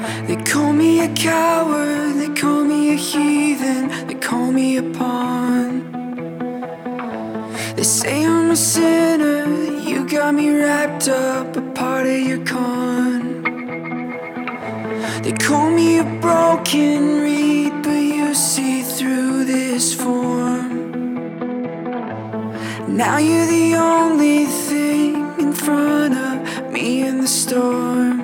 They call me a coward, they call me a heathen, they call me a pawn. They say I'm a sinner, you got me wrapped up, a part of your con. They call me a broken reed, but you see through this form. Now you're the only thing in front of me in the storm.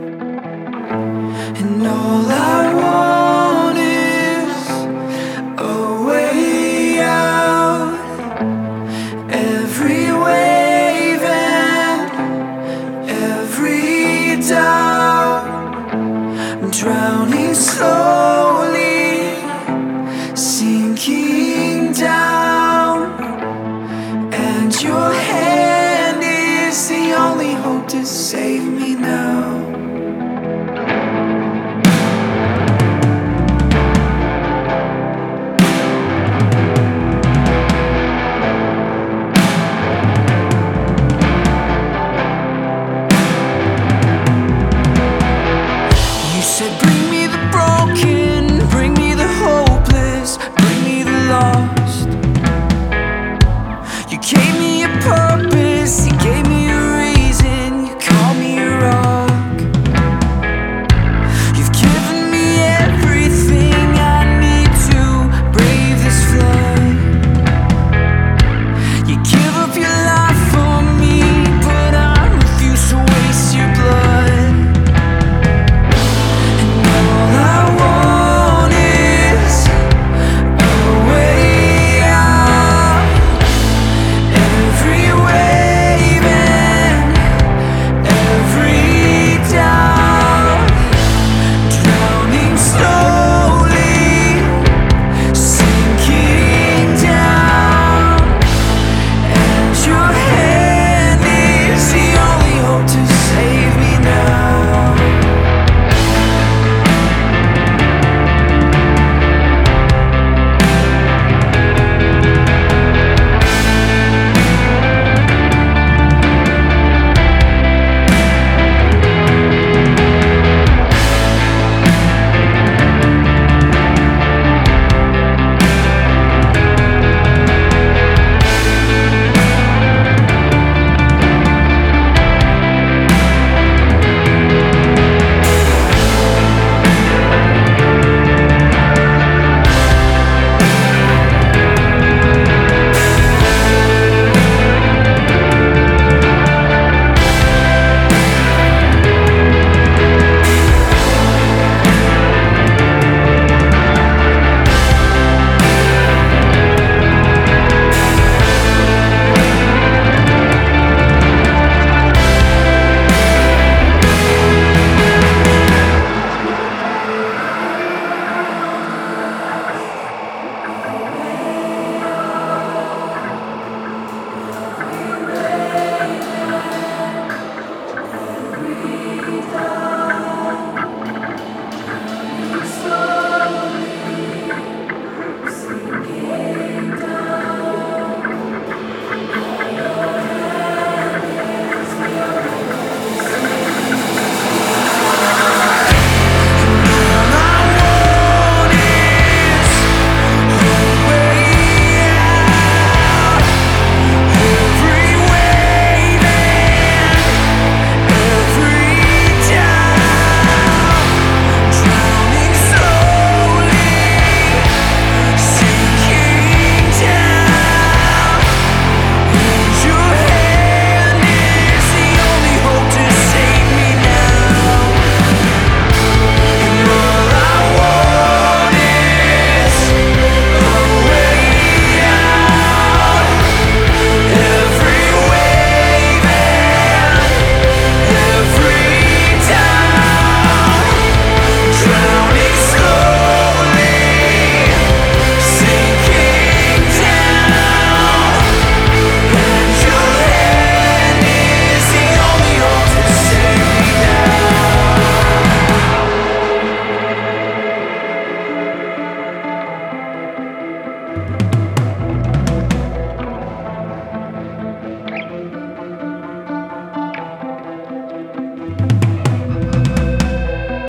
And all I want is a way out. Every wave and every doubt, I'm drowning slow.